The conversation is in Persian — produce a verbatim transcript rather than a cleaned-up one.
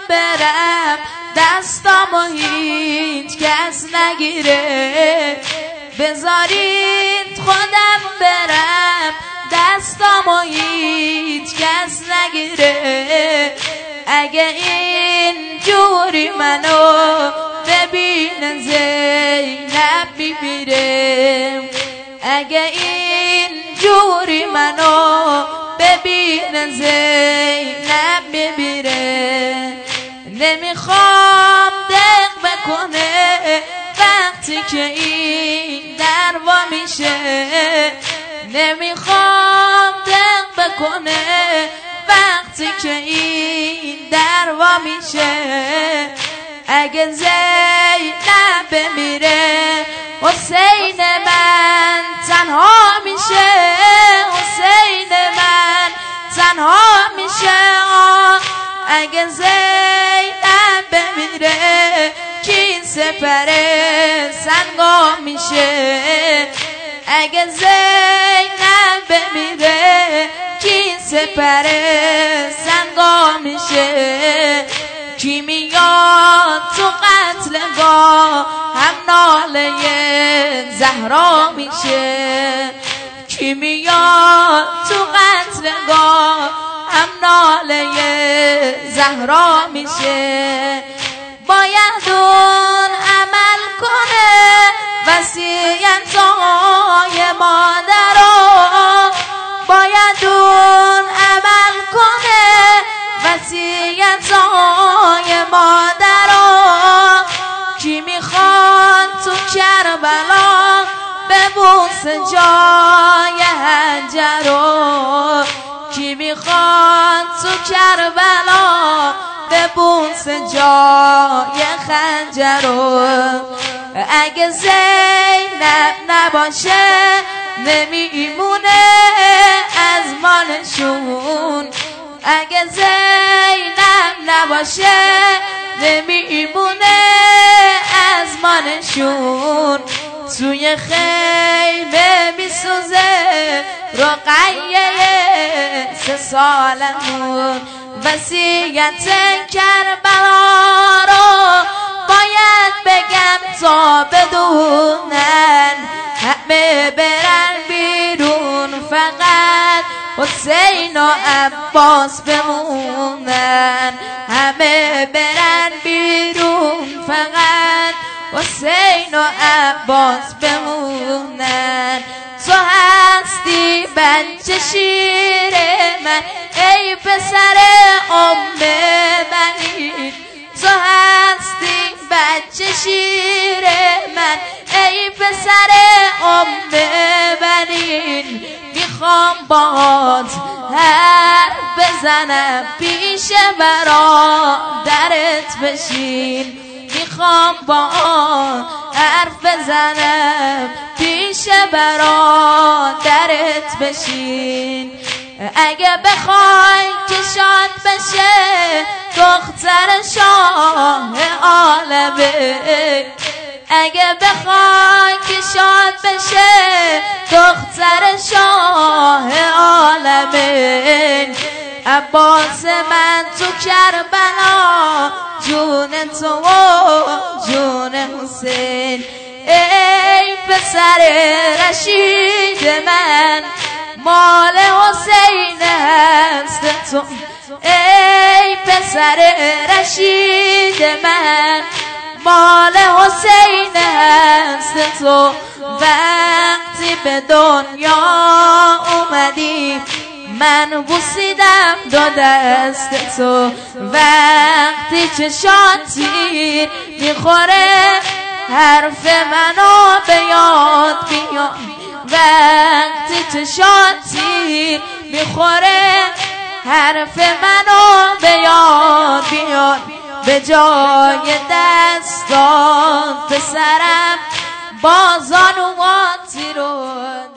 برم دستامو هیچ کس نگیره، بذارید خودم برم دستامو هیچ کس نگیره. اگه این جوری منو ببین زینب میمیره، اگه این جوری منو ببین زینب میمیره. نمیخوام دق بکنه وقتی که این در وا میشه، نمیخوام دق بکنه وقتی که این در وا میشه. اگه زینب بمیره حسین من تنها میشه، حسین من تنها میشه. اگه زینب بمیره کی سپر سنگا میشه، اگه زینب بمیره کی سپر سنگا میشه. کی میاد تو قتلگاه هم ناله زهرا میشه، کی میاد تو قتلگاه هم ناله زهرا میشه. باید اون عمل کنه وصیت‌های مادرها، باید اون عمل کنه وصیت‌های مادرها. کی میخواد تو کربلا ببوس جای حجرو، کی میخواد تو کربلا ببوس جای خنجرو. اگه زینب نباشه نمیمونه از مالشون، اگه زینب نباشه نمیمونه از مالشون. توی خیمه میسوزه رقیه سه سالمون، وصیت کربلا رو باید بگم تا بدونن، همه برن بیرون فقط حسین و عباس بمونن، همه برن بیرون فقط حسین و عباس بمونن. تو هستی بچه شیر من ای پسر ام بنین، تو هستی بچه شیر من ای پسر ام بنین. میخوام باهات حرف بزنم پیش برادرت بشین، میخوام باهات حرف بزنم پیش برادرت بشین. اگه بخوای که شاد بشه دختر شاه عالمه، اگه بخوای که شاد بشه دختر شاه عالمه. عباس من تو کربلا جون تو و جون حسین، ای پسر رشید من مال حسین هست تو، ای پسر رشید من مال حسین هست تو. وقتی به دنیا اومدی من بوسیدم دو دست تو، وقتی چشات تیر میخوره حرف منو به یاد بیار، وقتی چشات تیر میخوره حرف منو به یاد بیار. به جای دستان پسرم با زانوات رو